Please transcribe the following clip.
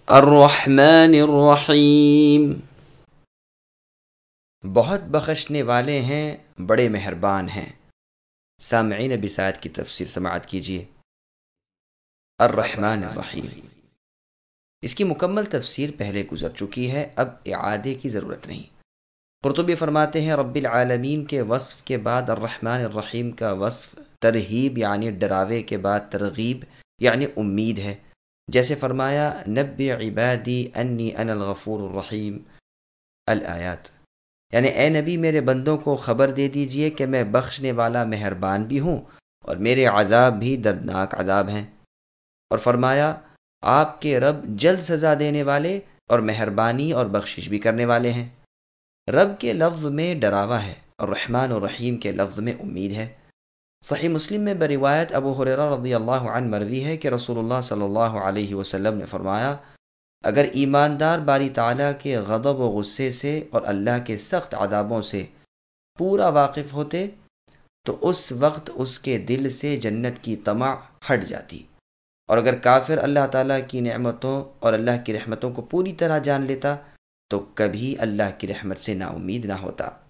الرحمن الرحیم، بہت بخشنے والے ہیں، بڑے مہربان ہیں۔ سامعین بساعت کی تفسیر سماعت کیجیے۔ الرحمن الرحیم، اس کی مکمل تفسیر پہلے گزر چکی ہے، اب اعادے کی ضرورت نہیں۔ قرطبی فرماتے ہیں رب العالمین کے وصف کے بعد الرحمن الرحیم کا وصف ترہیب یعنی ڈراوے کے بعد ترغیب یعنی امید ہے، جیسے فرمایا نبئ عبادی انی انا الغفور الرحیم الآیات، یعنی اے نبی میرے بندوں کو خبر دے دیجئے کہ میں بخشنے والا مہربان بھی ہوں اور میرے عذاب بھی دردناک عذاب ہیں، اور فرمایا آپ کے رب جلد سزا دینے والے اور مہربانی اور بخشش بھی کرنے والے ہیں۔ رب کے لفظ میں ڈراوا ہے اور رحمان اور رحیم کے لفظ میں امید ہے۔ صحیح مسلم میں بروایت ابو ہریرہ رضی اللہ عنہ مروی ہے کہ رسول اللہ صلی اللہ علیہ وسلم نے فرمایا اگر ایماندار باری تعالیٰ کے غضب و غصے سے اور اللہ کے سخت عذابوں سے پورا واقف ہوتے تو اس وقت اس کے دل سے جنت کی طمع ہٹ جاتی، اور اگر کافر اللہ تعالیٰ کی نعمتوں اور اللہ کی رحمتوں کو پوری طرح جان لیتا تو کبھی اللہ کی رحمت سے نا امید نہ ہوتا۔